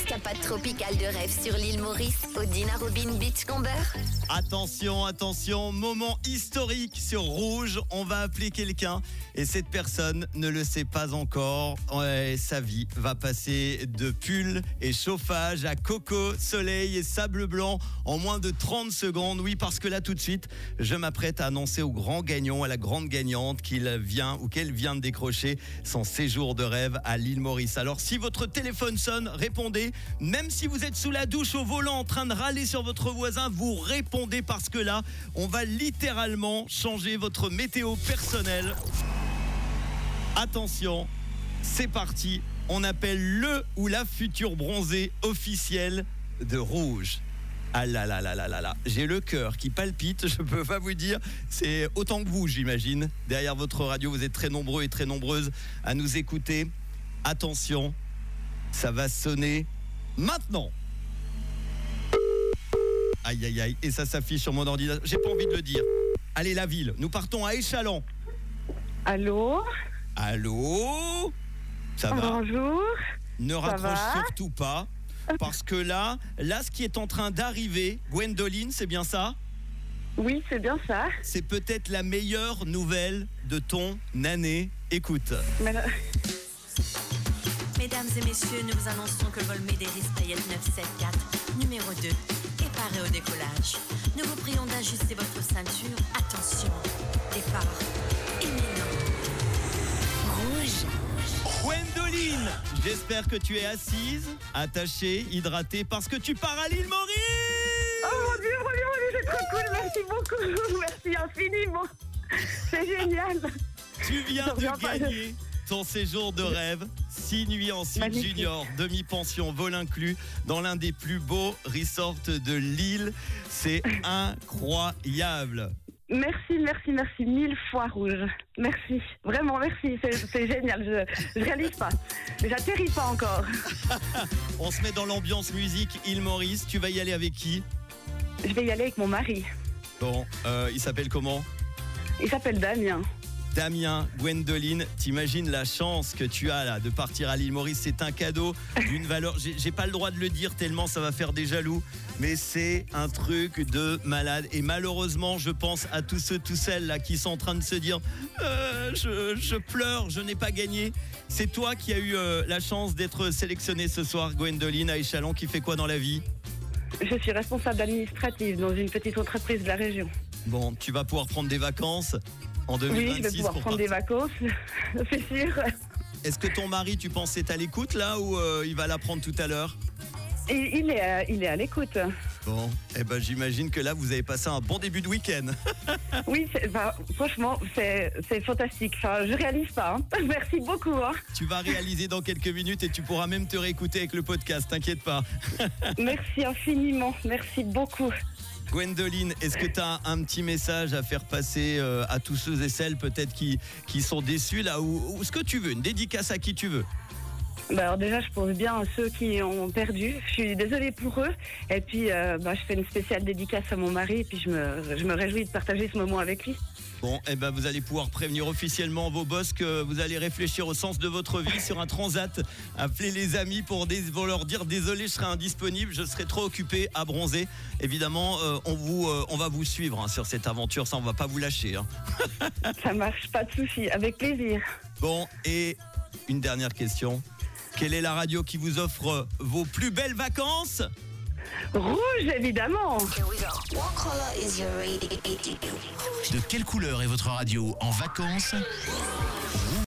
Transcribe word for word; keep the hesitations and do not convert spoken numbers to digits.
escapade tropicale de rêve sur l'île Maurice, au Dinarobin Beachcomber. Attention, attention, moment historique sur Rouge. On va appeler quelqu'un et cette personne ne le sait pas encore. Ouais, sa vie va passer de pull et chauffage à coco, soleil et sable blanc en moins de trente secondes. Oui, parce que là, tout de suite, je m'apprête à annoncer au grand gagnant, à la grande gagnante qu'il vient ou qu'elle vient de décrocher son séjour de rêve à l'île Maurice. Alors, si votre téléphone sonne, répondez. Même si vous êtes sous la douche au volant en train de râler sur votre voisin, vous répondez parce que là, on va littéralement changer votre météo personnelle. Attention, c'est parti. On appelle le ou la future bronzée officielle de Rouge. Ah là là là là là là, j'ai le cœur qui palpite, je peux pas vous dire, c'est autant que vous, j'imagine. Derrière votre radio, vous êtes très nombreux et très nombreuses à nous écouter. Attention, ça va sonner maintenant. Aïe aïe aïe, et ça s'affiche sur mon ordinateur. J'ai pas envie de le dire. Allez, la ville, nous partons à Échallens. Allô? Allô? Ça va? Bonjour. Ne Ça raccroche va surtout pas, parce que là, là, ce qui est en train d'arriver, Gwendoline, c'est bien ça? Oui, c'est bien ça. C'est peut-être la meilleure nouvelle de ton année. Écoute. Mais, Mesdames et messieurs, nous vous annonçons que le vol Médéris Payette neuf cent soixante-quatorze, numéro deux, est paré au décollage. Nous vous prions d'ajuster votre ceinture. Attention, départ imminent. Rouge. Gwendoline, j'espère que tu es assise, attachée, hydratée, parce que tu pars à l'île Maurice. oh mon Dieu, mon Dieu, mon Dieu, c'est trop cool. Merci beaucoup. Merci infiniment. C'est génial. Tu viens Je reviens de pas de- gagner ton séjour de rêve, six nuits en suite Magnifique. junior, demi-pension, vol inclus, dans l'un des plus beaux resorts de l'île. C'est incroyable. Merci, merci, merci mille fois Rouge. Merci, vraiment merci. C'est, c'est génial. Je, je réalise pas. J'atterris pas encore. On se met dans l'ambiance musique île Maurice. Tu vas y aller avec qui? Je vais y aller avec mon mari. Bon, euh, il s'appelle comment? Il s'appelle Damien. Damien, Gwendoline, t'imagines la chance que tu as là de partir à l'île Maurice. C'est un cadeau d'une valeur, j'ai, j'ai pas le droit de le dire tellement ça va faire des jaloux, mais c'est un truc de malade. Et malheureusement, je pense à tous ceux, tous celles là qui sont en train de se dire euh, je, je pleure, je n'ai pas gagné. C'est toi qui as eu euh, la chance d'être sélectionnée ce soir, Gwendoline, à Échallens. Qui fait quoi dans la vie? Je suis responsable administrative dans une petite entreprise de la région. Bon, tu vas pouvoir prendre des vacances en deux mille vingt-six. Oui, je vais pouvoir pour prendre des partir. vacances, c'est sûr. Est-ce que ton mari, tu penses, est à l'écoute là ou euh, il va la prendre tout à l'heure? Et il est, à- il est à l'écoute. Bon, eh ben j'imagine que là vous avez passé un bon début de week-end. Oui, c'est, enfin, franchement, c'est, c'est fantastique. Enfin, je réalise pas. Hein. Merci beaucoup. Hein. Tu vas réaliser dans quelques minutes et tu pourras même te réécouter avec le podcast, t'inquiète pas. Merci infiniment. Merci beaucoup. Gwendoline, est-ce que tu as un petit message à faire passer euh, à tous ceux et celles peut-être qui, qui sont déçus là, ou, ou ce que tu veux, une dédicace à qui tu veux? Bah, alors déjà, je pense bien à ceux qui ont perdu. Je suis désolée pour eux. Et puis, euh, bah, je fais une spéciale dédicace à mon mari. Et puis, je me, je me réjouis de partager ce moment avec lui. Bon, eh ben vous allez pouvoir prévenir officiellement vos boss que vous allez réfléchir au sens de votre vie sur un transat. Appelez les amis pour, des, pour leur dire désolé, je serai indisponible, je serai trop occupé à bronzer. Évidemment, euh, on, vous, euh, on va vous suivre hein, sur cette aventure, ça on va pas vous lâcher. Hein. Ça marche, pas de souci. Avec plaisir. Bon, et une dernière question. Quelle est la radio qui vous offre vos plus belles vacances? Rouge, évidemment. Here we go. What color is your radio? De quelle couleur est votre radio en vacances?